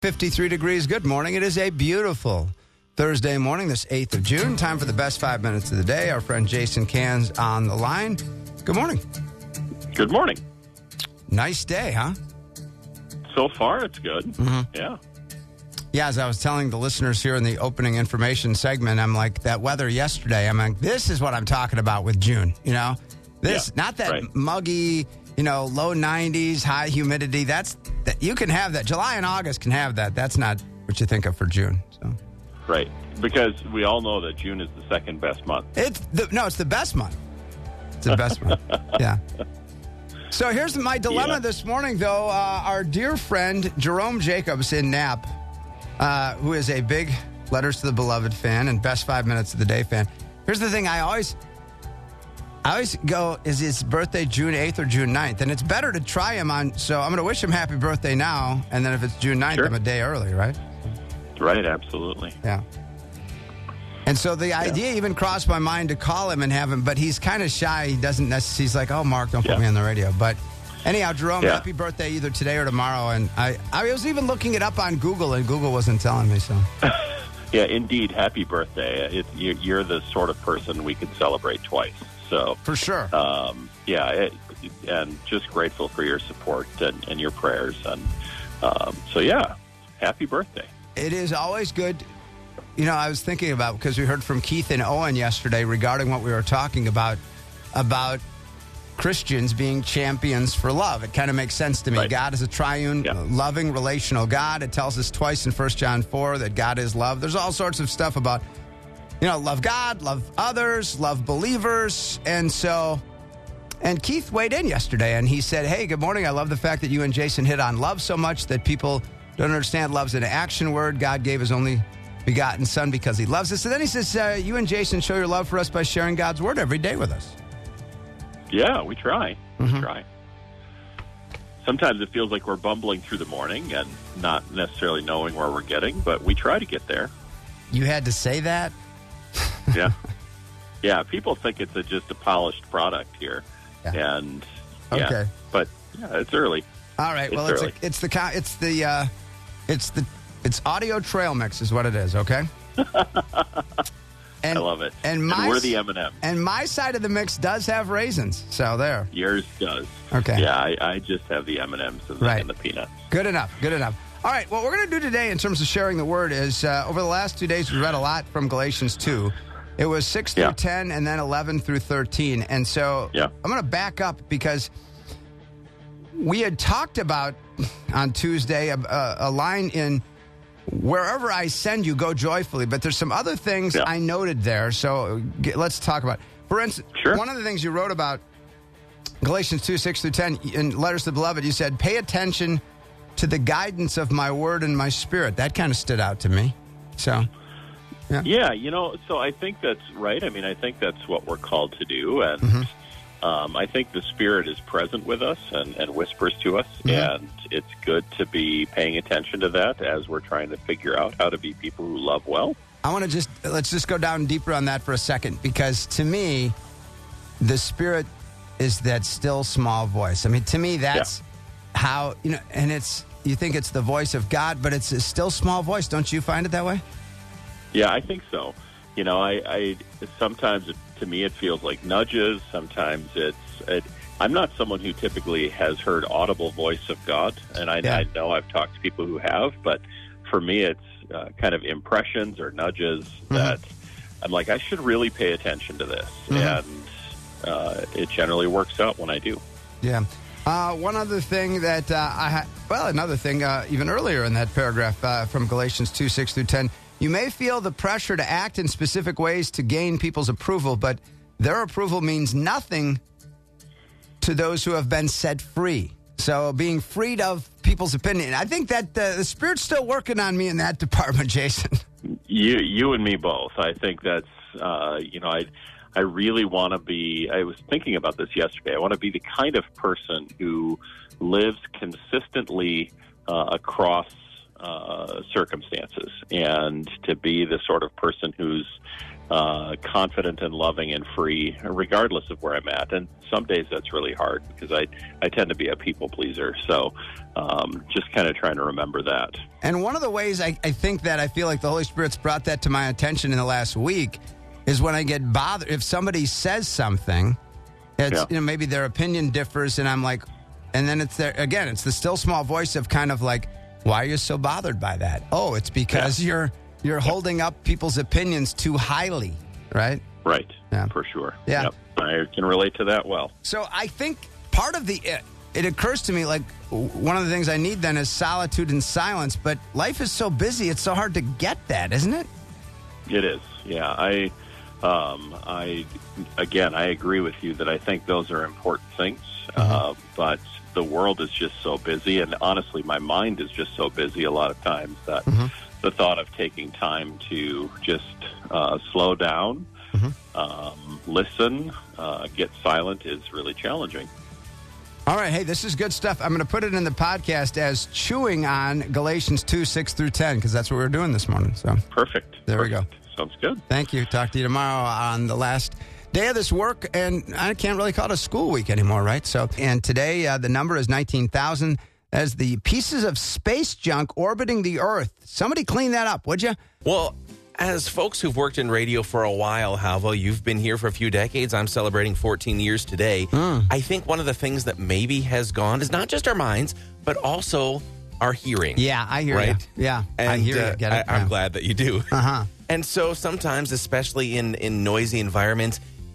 53 degrees. Good morning. It is a beautiful Thursday morning, this 8th of June. Time for the best 5 minutes of the day. Our friend Jason Cairns on the line. Good morning. Good morning. Nice day, huh? So far, it's good. Mm-hmm. Yeah. Yeah, as I was telling the listeners here in the opening information segment, I'm like, that weather yesterday, I'm like, this is what I'm talking about with June, you know? Not that muggy, low 90s, high humidity. You can have that. July and August can have that. That's not what you think of for June. So. Right. Because we all know that June is the second best month. It's the best month. It's the best month. Yeah. So here's my dilemma this morning, though. Our dear friend Jerome Jacobs in Knapp, who is a big Letters to the Beloved fan and best 5 minutes of the day fan. Here's the thing. I always go, is his birthday June 8th or June 9th? And it's better to try him on, so I'm going to wish him happy birthday now, and then if it's June 9th, I'm a day early, right? Right, absolutely. Yeah. And so the idea even crossed my mind to call him and have him, but he's kind of shy. He doesn't necessarily, he's like, oh, Mark, don't put me on the radio. But anyhow, Jerome, happy birthday either today or tomorrow. And I was even looking it up on Google, and Google wasn't telling me, so. Yeah, indeed, happy birthday. You're the sort of person we can celebrate twice. So for sure. And just grateful for your support and your prayers. And happy birthday. It is always good. I was thinking about, because we heard from Keith and Owen yesterday regarding what we were talking about Christians being champions for love. It kind of makes sense to me. Right. God is a triune, loving, relational God. It tells us twice in 1 John 4 that God is love. There's all sorts of stuff about love God, love others, love believers. And Keith weighed in yesterday and he said, hey, good morning. I love the fact that you and Jason hit on love so much that people don't understand love's an action word. God gave his only begotten son because he loves us. And then he says, you and Jason show your love for us by sharing God's word every day with us. Yeah, we try. Mm-hmm. We try. Sometimes it feels like we're bumbling through the morning and not necessarily knowing where we're getting, but we try to get there. You had to say that? Yeah. Yeah, people think it's just a polished product here. Yeah. And okay. But it's early. All right. Well, it's audio trail mix is what it is, okay? I love it. And we're the M&M. And my side of the mix does have raisins, so there. Yours does. Okay. Yeah, I just have the M&Ms and the peanuts. Good enough. All right, what we're going to do today in terms of sharing the word is, over the last 2 days, we read a lot from Galatians 2. It was 6 through 10 and then 11 through 13. And so I'm going to back up because we had talked about on Tuesday a line in wherever I send you, go joyfully. But there's some other things I noted there. So let's talk about it. For instance, one of the things you wrote about Galatians 2, 6 through 10 in Letters to the Beloved, you said, pay attention to the guidance of my word and my spirit. That kind of stood out to me. So, so I think that's right. I mean, I think that's what we're called to do. And I think the Spirit is present with us and whispers to us. And it's good to be paying attention to that as we're trying to figure out how to be people who love well. I want to let's just go down deeper on that for a second, because to me, the Spirit is that still small voice. I mean, to me, that's how, and you think it's the voice of God, but it's a still small voice. Don't you find it that way? Yeah, I think so. I sometimes to me it feels like nudges. Sometimes I'm not someone who typically has heard audible voice of God, and I know I've talked to people who have, but for me it's kind of impressions or nudges that I'm like, I should really pay attention to this, and it generally works out when I do. Yeah. One other thing that another thing even earlier in that paragraph from Galatians 2, 6 through 10, you may feel the pressure to act in specific ways to gain people's approval, but their approval means nothing to those who have been set free. So being freed of people's opinion. I think that the Spirit's still working on me in that department, Jason. You and me both. I think that's, I really want to be, I was thinking about this yesterday, I want to be the kind of person who lives consistently across circumstances, and to be the sort of person who's confident and loving and free, regardless of where I'm at. And some days that's really hard because I tend to be a people pleaser. So just kind of trying to remember that. And one of the ways I think that I feel like the Holy Spirit's brought that to my attention in the last week is when I get bothered. If somebody says something, it's, maybe their opinion differs, and I'm like, and then it's there again, it's the still small voice of kind of like, why are you so bothered by that? Oh, it's because you're holding up people's opinions too highly, right? Right. Yeah. For sure. Yeah. Yep. I can relate to that well. So I think part of it occurs to me, like, one of the things I need then is solitude and silence, but life is so busy, it's so hard to get that, isn't it? It is. Yeah. I agree with you that I think those are important things, but the world is just so busy, and honestly, my mind is just so busy a lot of times that the thought of taking time to just slow down, listen, get silent is really challenging. All right. Hey, this is good stuff. I'm going to put it in the podcast as chewing on Galatians 2, 6 through 10, because that's what we're doing this morning. So Perfect. There we go. Sounds good. Thank you. Talk to you tomorrow on the last day of this work, and I can't really call it a school week anymore, right? So, and today the number is 19,000 as the pieces of space junk orbiting the Earth. Somebody clean that up, would you? Well, as folks who've worked in radio for a while, Halvo, you've been here for a few decades. I'm celebrating 14 years today. I think one of the things that maybe has gone is not just our minds, but also our hearing. Yeah, I hear right? you. Yeah, and, I hear you. Get it? I'm glad that you do. Uh-huh. And so sometimes, especially in noisy environments,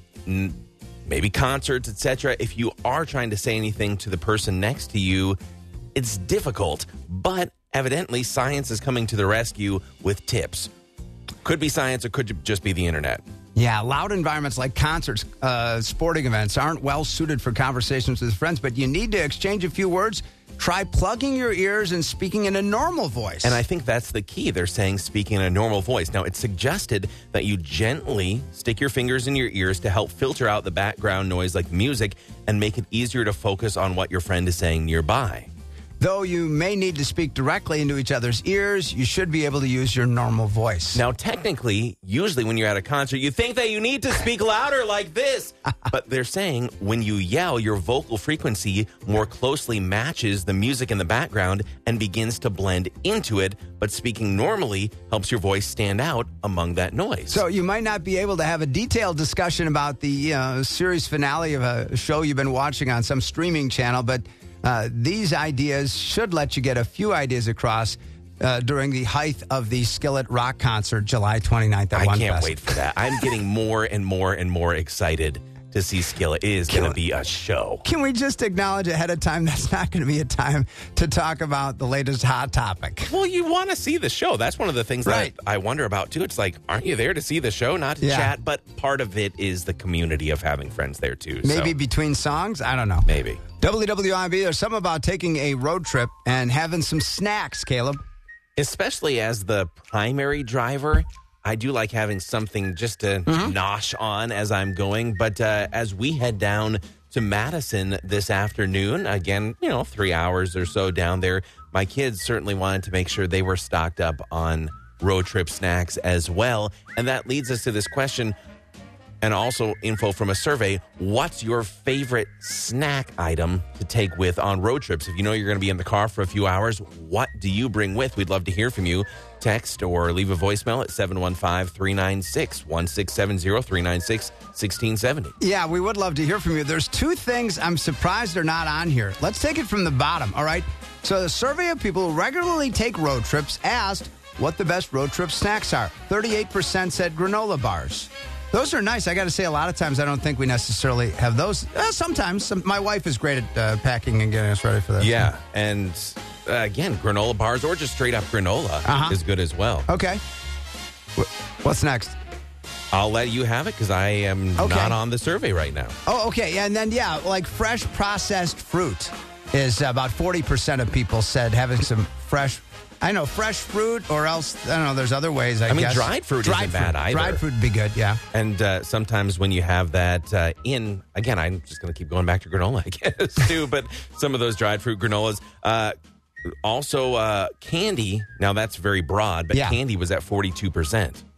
maybe concerts, etc., if you are trying to say anything to the person next to you, it's difficult. But evidently, science is coming to the rescue with tips. Could be science or could just be the internet. Yeah, loud environments like concerts, sporting events aren't well suited for conversations with friends, but you need to exchange a few words. Try plugging your ears and speaking in a normal voice. And I think that's the key. They're saying speaking in a normal voice. Now, it's suggested that you gently stick your fingers in your ears to help filter out the background noise like music and make it easier to focus on what your friend is saying nearby. Though you may need to speak directly into each other's ears, you should be able to use your normal voice. Now, technically, usually when you're at a concert, you think that you need to speak louder like this. But they're saying when you yell, your vocal frequency more closely matches the music in the background and begins to blend into it. But speaking normally helps your voice stand out among that noise. So you might not be able to have a detailed discussion about the series finale of a show you've been watching on some streaming channel, but these ideas should let you get a few ideas across during the height of the Skillet Rock concert, July 29th at I can't wait for that. I'm getting more and more and more excited to see Skillet. It is going to be a show. Can we just acknowledge ahead of time that's not going to be a time to talk about the latest hot topic? Well, you want to see the show. That's one of the things that I wonder about, too. It's like, aren't you there to see the show, not to chat? But part of it is the community of having friends there, too. Maybe between songs? I don't know. Maybe. WWIB, there's something about taking a road trip and having some snacks, Caleb. Especially as the primary driver, I do like having something just to nosh on as I'm going. But as we head down to Madison this afternoon, again, 3 hours or so down there, my kids certainly wanted to make sure they were stocked up on road trip snacks as well. And that leads us to this question, and also info from a survey. What's your favorite snack item to take with on road trips? If you know you're going to be in the car for a few hours, what do you bring with? We'd love to hear from you. Text or leave a voicemail at 715-396-1670, 396-1670. Yeah, we would love to hear from you. There's two things I'm surprised are not on here. Let's take it from the bottom, all right? So the survey of people who regularly take road trips asked what the best road trip snacks are. 38% said granola bars. Those are nice. I got to say, a lot of times I don't think we necessarily have those. Sometimes. My wife is great at packing and getting us ready for that. Yeah, and again, granola bars or just straight up granola is good as well. Okay. What's next? I'll let you have it because I am not on the survey right now. Oh, okay. And then, like fresh processed fruit is about 40% of people said having some fresh fruit, or else, I don't know, there's other ways, I guess. Dried fruit isn't bad either. Dried fruit would be good, yeah. And sometimes when you have that again, I'm just going to keep going back to granola, I guess, too, but some of those dried fruit granolas. Also, candy, now that's very broad, but candy was at 42%.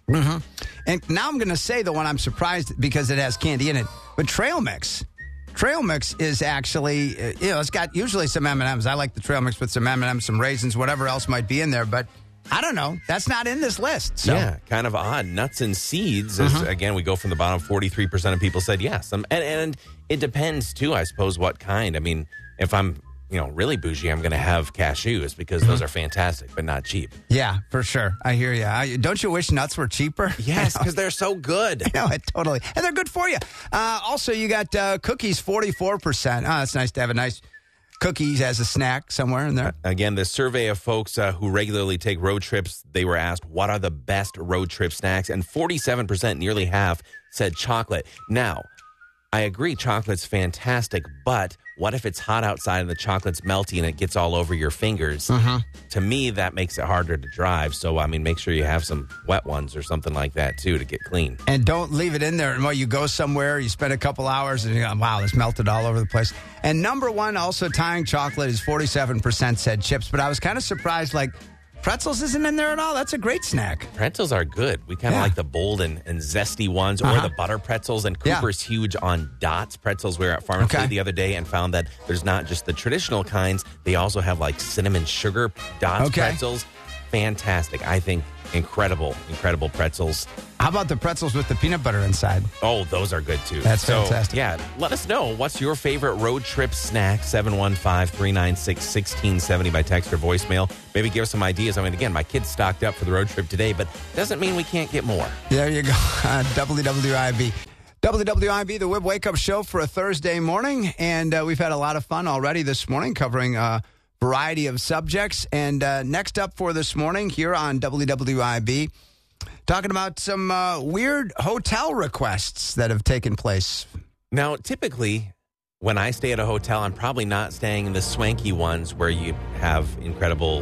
Mm-hmm. And now I'm going to say the one I'm surprised because it has candy in it, but Trail Mix. Trail Mix is actually, it's got usually some M&Ms. I like the Trail Mix with some M&Ms, some raisins, whatever else might be in there, but I don't know. That's not in this list. So. Yeah, kind of odd. Nuts and seeds, again, we go from the bottom. 43% of people said yes. And it depends, too, I suppose, what kind. I mean, if I'm, really bougie, I'm going to have cashews because those are fantastic, but not cheap. Yeah, for sure. I hear you. Don't you wish nuts were cheaper? Yes, because they're so good. Totally. And they're good for you. Also, you got cookies, 44%. Oh, that's nice to have a nice cookies as a snack somewhere in there. Again, the survey of folks who regularly take road trips, they were asked, what are the best road trip snacks? And 47%, nearly half, said chocolate. Now, I agree chocolate's fantastic, but what if it's hot outside and the chocolate's melty and it gets all over your fingers? To me, that makes it harder to drive. So, make sure you have some wet ones or something like that, too, to get clean. And don't leave it in there. And while you go somewhere, you spend a couple hours and you go, wow, it's melted all over the place. And number one, also tying chocolate, is 47% said chips. But I was kind of surprised, pretzels isn't in there at all. That's a great snack. Pretzels are good. We kind of like the bold and zesty ones or the butter pretzels. And Cooper's huge on Dots pretzels. We were at Farm and Fleet the other day and found that there's not just the traditional kinds. They also have cinnamon sugar Dots pretzels. Fantastic. I think incredible pretzels. How about the pretzels with the peanut butter inside? Oh, those are good too. That's fantastic. Yeah, let us know. What's your favorite road trip snack? 715-396-1670 by text or voicemail. Maybe give us some ideas. Again, my kids stocked up for the road trip today, but doesn't mean we can't get more. There you go. WWIB. WWIB, the Wib Wake Up Show for a Thursday morning. And we've had a lot of fun already this morning covering variety of subjects. And next up for this morning here on WWIB, talking about some weird hotel requests that have taken place. Now, typically, when I stay at a hotel, I'm probably not staying in the swanky ones where you have incredible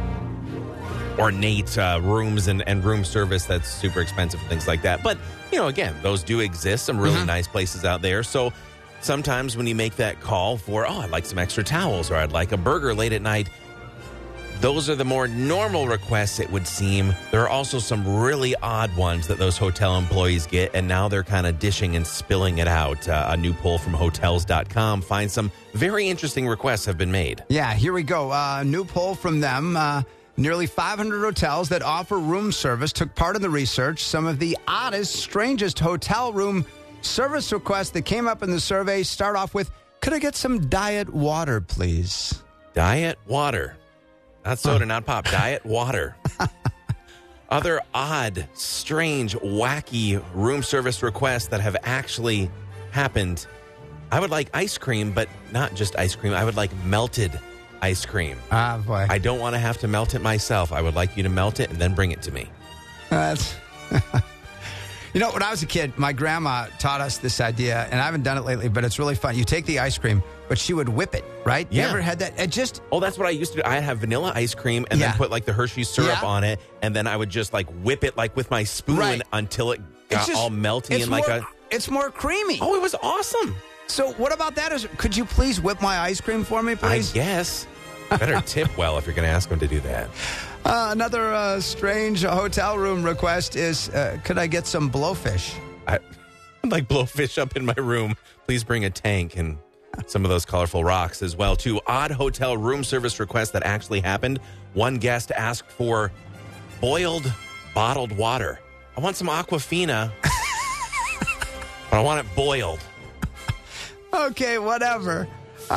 ornate rooms and room service that's super expensive and things like that. But, again, those do exist, some really nice places out there. So sometimes when you make that call for, I'd like some extra towels or I'd like a burger late at night, those are the more normal requests, it would seem. There are also some really odd ones that those hotel employees get, and now they're kind of dishing and spilling it out. A new poll from Hotels.com finds some very interesting requests have been made. Yeah, here we go. A new poll from them. Nearly 500 hotels that offer room service took part in the research. Some of the oddest, strangest hotel room service requests that came up in the survey start off with, could I get some diet water, please? Diet water. Not soda, not pop. Diet water. Other odd, strange, wacky room service requests that have actually happened. I would like ice cream, but not just ice cream. I would like melted ice cream. Ah, boy. I don't want to have to melt it myself. I would like you to melt it and then bring it to me. That's... when I was a kid, my grandma taught us this idea, and I haven't done it lately, but it's really fun. You take the ice cream, but she would whip it, right? Yeah. You ever had that? Oh, that's what I used to do. I'd have vanilla ice cream and then put the Hershey's syrup on it, and then I would just whip it with my spoon until it got all melty and It's more creamy. Oh, it was awesome. So what about that? Could you please whip my ice cream for me, please? I guess. Better tip well if you're going to ask them to do that. Another strange hotel room request is, could I get some blowfish? I'd like blowfish up in my room. Please bring a tank and some of those colorful rocks as well, too. Odd hotel room service requests that actually happened. One guest asked for boiled bottled water. I want some Aquafina, but I want it boiled. Okay, whatever.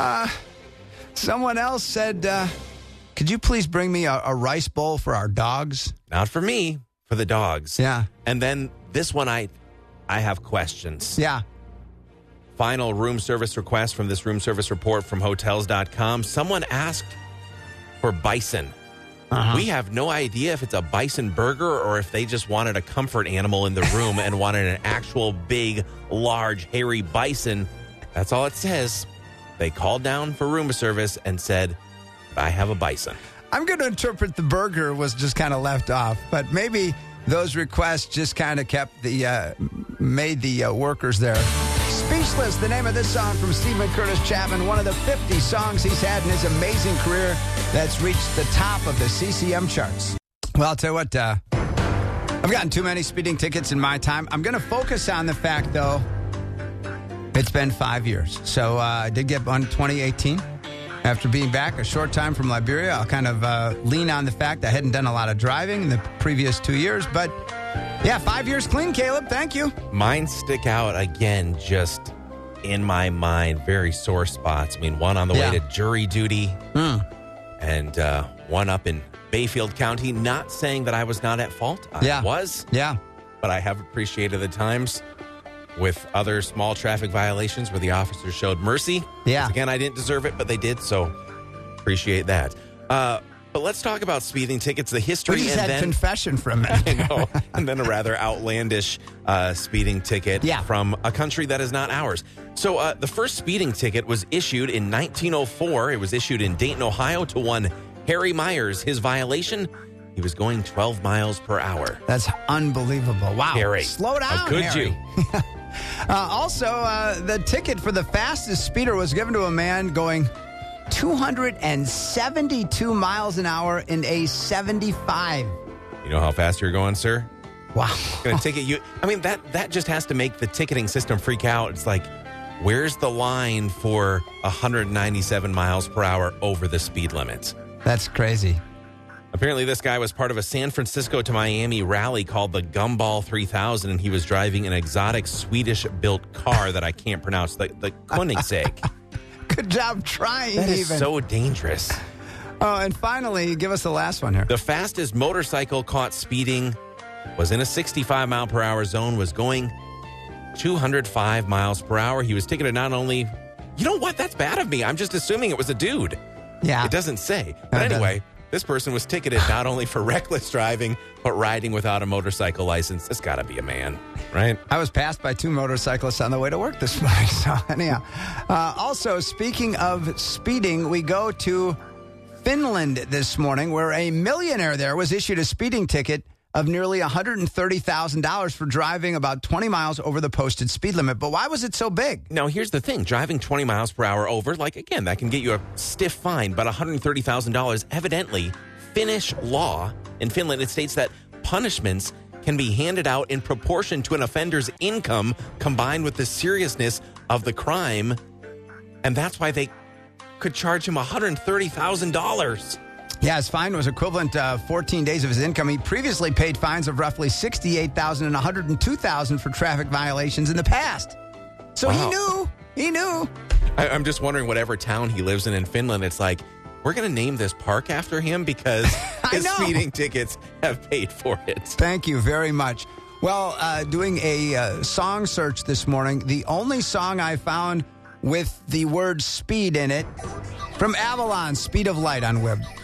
Someone else said, could you please bring me a rice bowl for our dogs? Not for me, for the dogs. Yeah. And then this one, I have questions. Yeah. Final room service request from this room service report from Hotels.com. Someone asked for bison. We have no idea if it's a bison burger or if they just wanted a comfort animal in the room and wanted an actual big, large, hairy bison. That's all it says. They called down for room service and said, I have a bison. I'm going to interpret the burger was just kind of left off, but maybe those requests just kind of made the workers there speechless. The name of this song from Stephen Curtis Chapman, one of the 50 songs he's had in his amazing career that's reached the top of the CCM charts. Well, I'll tell you what, a I've gotten too many speeding tickets in my time. I'm going to focus on the fact, though, it's been 5 years. So I did get one in 2018. After being back a short time from Liberia, I'll kind of lean on the fact I hadn't done a lot of driving in the previous 2 years. But, yeah, 5 years clean, Caleb. Thank you. Mine stick out again just in my mind. Very sore spots. I mean, one on the way to jury duty and one up in Bayfield County. Not saying that I was not at fault. I was. Yeah. But I have appreciated the times with other small traffic violations where the officers showed mercy. Yeah. Again, I didn't deserve it, but they did, so appreciate that. But let's talk about speeding tickets, the history. We just had confession for a minute. I know. And then a rather outlandish speeding ticket from a country that is not ours. So the first speeding ticket was issued in 1904. It was issued in Dayton, Ohio to one Harry Myers. His violation, he was going 12 miles per hour. That's unbelievable. Wow. Harry, slow down, how could Harry. you? Also, the ticket for the fastest speeder was given to a man going 272 miles an hour in a 75. You know how fast you're going, sir? Wow. Going to ticket you. I mean, that just has to make the ticketing system freak out. It's like, where's the line for 197 miles per hour over the speed limit? That's crazy. Apparently, this guy was part of a San Francisco to Miami rally called the Gumball 3000, and he was driving an exotic Swedish-built car that I can't pronounce, the Koenigsegg. Good job trying. That is so dangerous. Oh, and finally, give us the last one here. The fastest motorcycle caught speeding was in a 65-mile-per-hour zone, was going 205 miles per hour. He was ticketed not only... You know what? That's bad of me. I'm just assuming it was a dude. Yeah. It doesn't say. But anyway... This person was ticketed not only for reckless driving, but riding without a motorcycle license. It's got to be a man, right? I was passed by two motorcyclists on the way to work this morning. So anyhow, also, speaking of speeding, we go to Finland this morning, where a millionaire there was issued a speeding ticket of nearly $130,000 for driving about 20 miles over the posted speed limit. But why was it so big? Now, here's the thing. Driving 20 miles per hour over, again, that can get you a stiff fine. But $130,000, evidently, Finnish law in Finland, it states that punishments can be handed out in proportion to an offender's income combined with the seriousness of the crime. And that's why they could charge him $130,000. Yeah, his fine was equivalent to 14 days of his income. He previously paid fines of roughly $68,000 and $102,000 for traffic violations in the past. So he knew. I'm just wondering, whatever town he lives in Finland, it's like, we're going to name this park after him because his speeding tickets have paid for it. Thank you very much. Well, doing a song search this morning, the only song I found with the word speed in it, from Avalon, Speed of Light on Web